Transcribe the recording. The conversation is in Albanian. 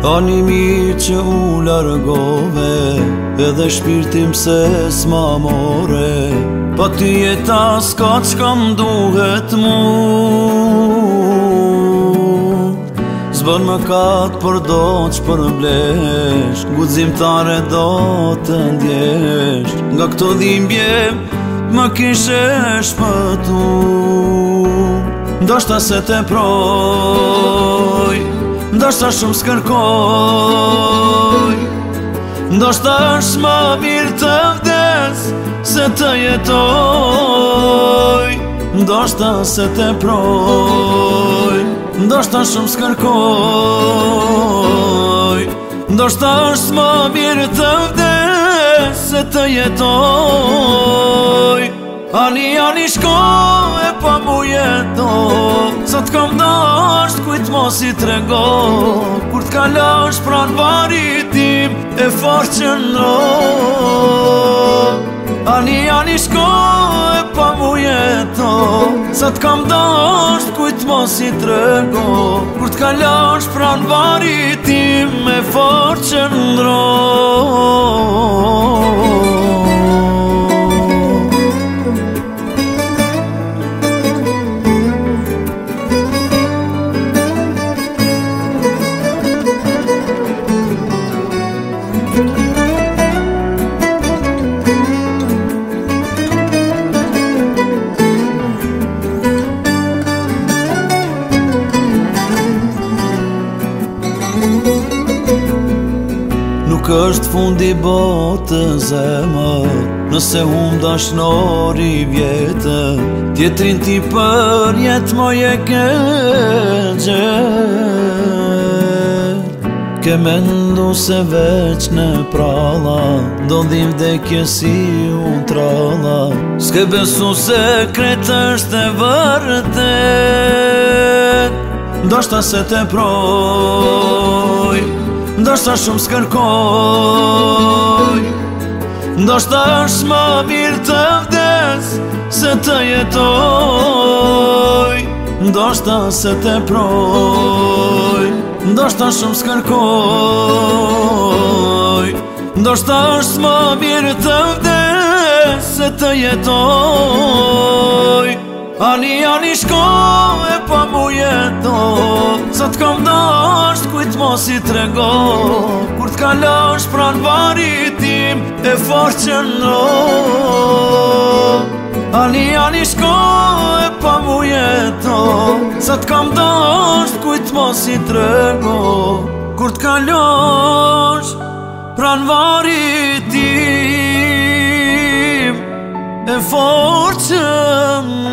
Ani mirë që u largove, edhe shpirtim se s'ma more. Pa ty jeta s'ka qka m'duhet mu. Zbën më katë për do që për blesh, guximtare do të ndjesh. Nga këto dhimbje më kishe shpëtu. Ndoshta se te proj, ndoshta shumë s'kërkoj, ndoshta është më mirë të vdes se të jetoj. Ndoshta se te proj, ndoshta shumë s'kërkoj, ndoshta është më mirë të vdes se të jetoj. Ani shko e pa mu jeto, sot kam dasht kujt mos i trego. Kur t'kalosh pran varit tim e fort qëndro. Ani shko e pa mu jeto, sot kam dasht kujt mos i trego. Kur t'kalosh pran varit tim e fort qëndro. Nuk është fundi botën zemër, nëse hum dashnori vjetër. Tjetrin ti për jetë moj e ke gjerë. Ke mendu se veç në pralla, ndodhim vdekje si unë tralla. S'ke besu se kret është e vërtet. Ndoshta se te proj, ndoshta shumë s'kërkoj, ndoshta është më mirë të vdes se të jetoj. Ndoshta se te proj, ndoshta shumë s'kërkoj, ndoshta është më mirë të vdes se të jetoj. Ani shko e pa mu jeto, sot kam dasht kujt mos i trego. Kur t'kalosh pran varit tim e fort qëndro. Ani shko e pa mu jeto, sot kam dasht kujt mos i trego. Kur t'kalosh pran varit tim e fort qëndro.